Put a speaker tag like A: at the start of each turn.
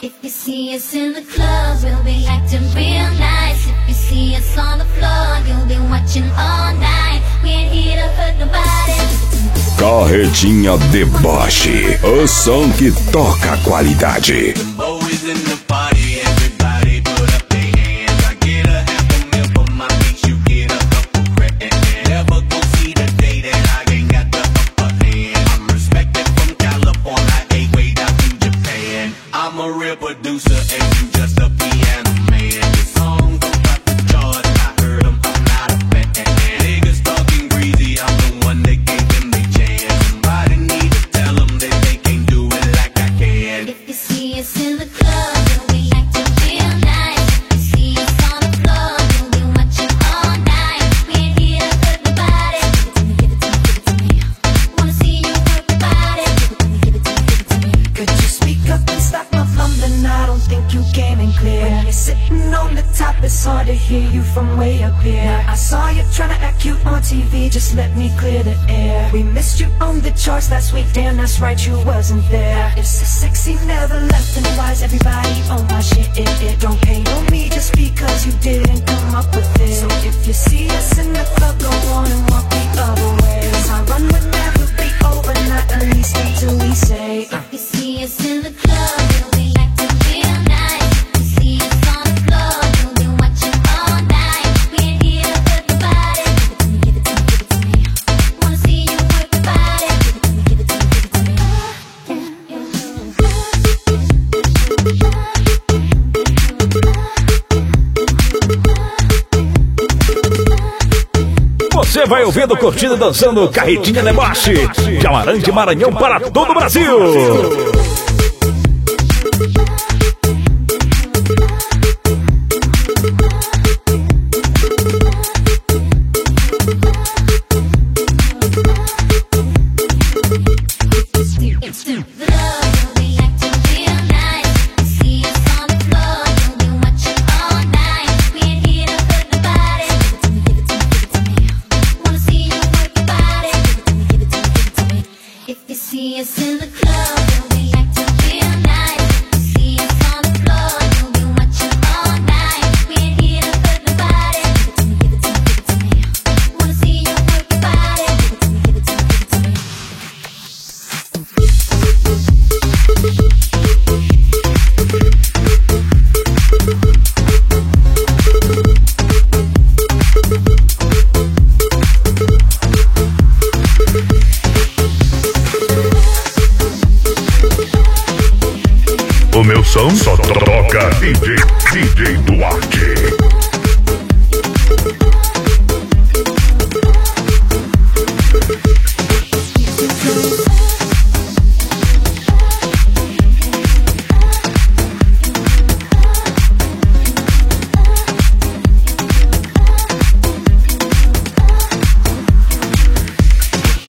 A: If you see us in the club, we'll be acting real nice. If you see us on the floor, you'll be watching all night. We ain't here to hurt nobody.
B: Carretinha Deboche, o som que toca a qualidade.
C: Just let me clear the air. We missed you on the charts last week. Damn, that's right, you wasn't there. If so sexy never left, then why's everybody on my shit? It don't hate on me just because you didn't come up with it. So if you see us in the club, go on and walk the other way. Our run would never be over, not at least until we say
A: If you see us in the club, we'll be acting real nice. If you see us on the floor, you'll be watching all night. We ain't here to hurt nobody. Give it to me, give it to me, give it to me. Wanna see you work your body. Give it to me, give it to me, give it
D: to me. Você vai ouvindo, curtindo, dançando Carretinha Deboche, de Amarante, Maranhão para todo o Brasil.
B: O meu som só toca DJ Duarte.